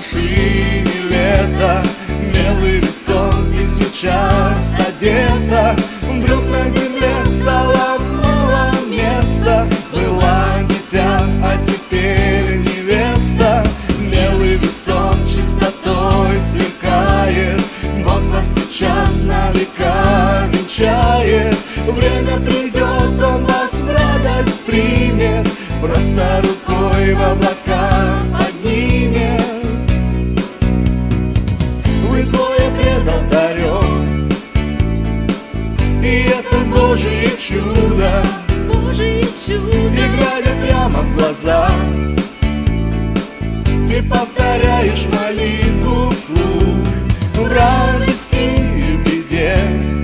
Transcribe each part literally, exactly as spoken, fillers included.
вершине лета. Белый сон, ты сейчас одета. Вдруг на земле стало мало места. Была дитя, а теперь невеста. Белый сон чистотой сверкает. Бог вас сейчас на века венчает. Время придет, Он вас в радость примет, просто рукой в облака поднимет. Вы двое пред алтарем, и это Божие чудо, Божие чудо. И глядя прямо в глаза, ты повторяешь молитву вслух. В радости и в беде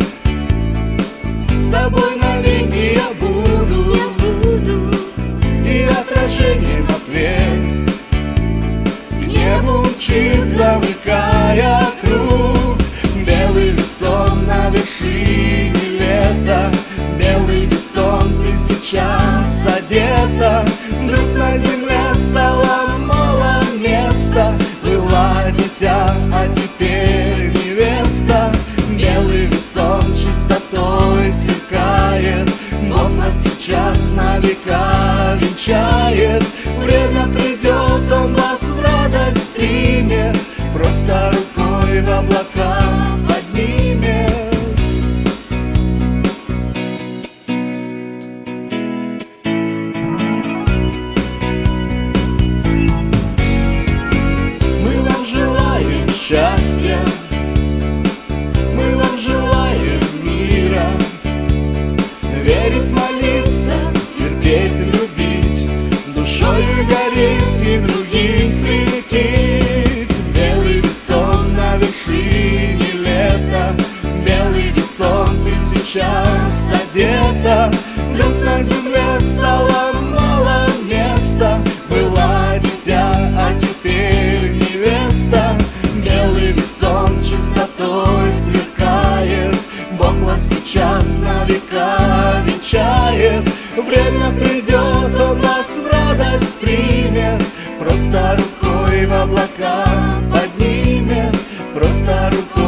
с тобой навеки я буду, Я буду и отражением ответ к небу мчит, замыкая круг. Белый весон на вершине лета. Белый весон, ты сейчас одета. Вдруг на земле стало мало места. Была дитя, а теперь невеста. Белый весон чистотой сверкает. Бог вас сейчас на века венчает. Время придет, Он вас в радость примет, просто рукой в облака поднимет. Мы вам желаем счастья, мы вам желаем мира. Верить, молиться, терпеть, любить, душою гореть и другим светить. Белый весон на вершине лета. Белый весон, ты сейчас одета. Вдруг на земле стало мало места. Была дитя, а теперь невеста. Белый весон чистотой сверкает. Бог вас сейчас на века венчает. Время придет, Он вас в радость примет, просто рукой в облака поднимет, просто рукой